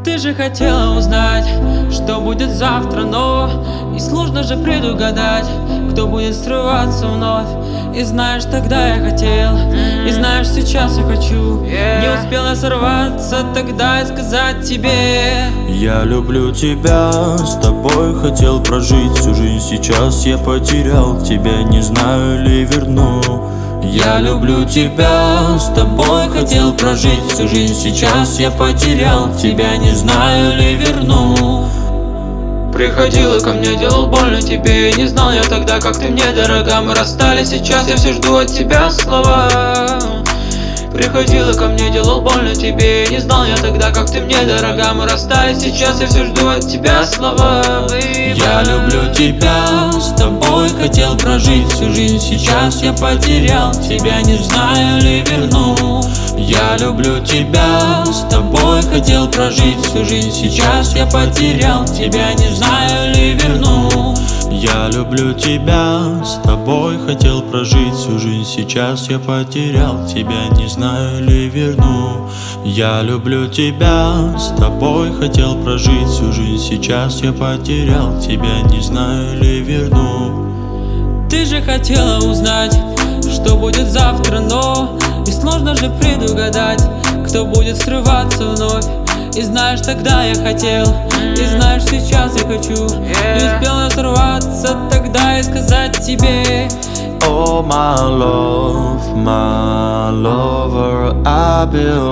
Ты же хотела узнать, что будет завтра, но и сложно же предугадать, кто будет срываться вновь. И знаешь, тогда я хотел, и знаешь, сейчас я хочу. Не успела сорваться тогда и сказать тебе: я люблю тебя, с тобой хотел прожить всю жизнь. Сейчас я потерял тебя, не знаю ли верну. Я люблю тебя, с тобой хотел прожить всю жизнь. Сейчас я потерял тебя, не знаю ли верну. Приходила ко мне, делал больно тебе. Не знал я тогда, как ты мне дорога. Мы расстались, сейчас я все жду от тебя слова. Приходила ко мне, делал больно тебе. Не знал я тогда, как ты мне дорога. Мы расстались, сейчас я все жду от тебя слова. Я люблю тебя, с тобой хотел прожить всю жизнь. Сейчас я потерял тебя, не знаю ли верну. Я люблю тебя, с тобой хотел прожить всю жизнь. Сейчас я потерял тебя, не знаю ли верну. Я люблю тебя, с тобой хотел прожить всю жизнь. Сейчас я потерял тебя, не знаю ли верну. Я люблю тебя, с тобой хотел прожить всю жизнь. Сейчас я потерял тебя, не знаю ли верну. Ты же хотела узнать, что будет завтра, но и сложно же предугадать, кто будет срываться вновь. И знаешь, тогда я хотел, и знаешь, сейчас я хочу. Не успела сорваться тогда и сказать тебе: Oh my love, my lover, I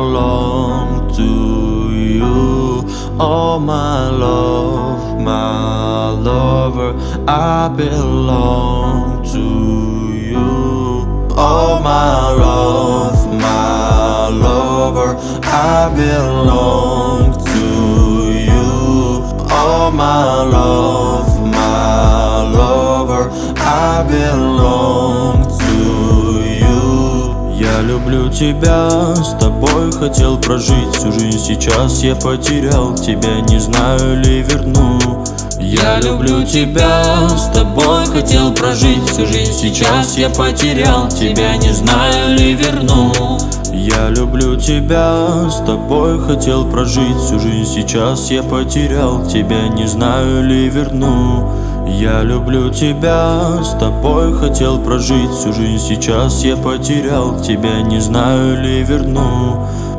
belong to you. Oh my love, my lover, I belong to you. Oh my love, my lover, I belong to you. Oh my love, my lover, I belong to you. Я люблю тебя, с тобой хотел прожить всю жизнь. Сейчас я потерял тебя, не знаю ли верну. Я люблю тебя, с тобой хотел прожить всю жизнь. Сейчас я потерял тебя, не знаю ли верну. Я люблю тебя, с тобой хотел прожить всю жизнь. Сейчас я потерял тебя, не знаю ли верну. Я люблю тебя, с тобой хотел прожить всю жизнь. Сейчас я потерял тебя, не знаю ли верну.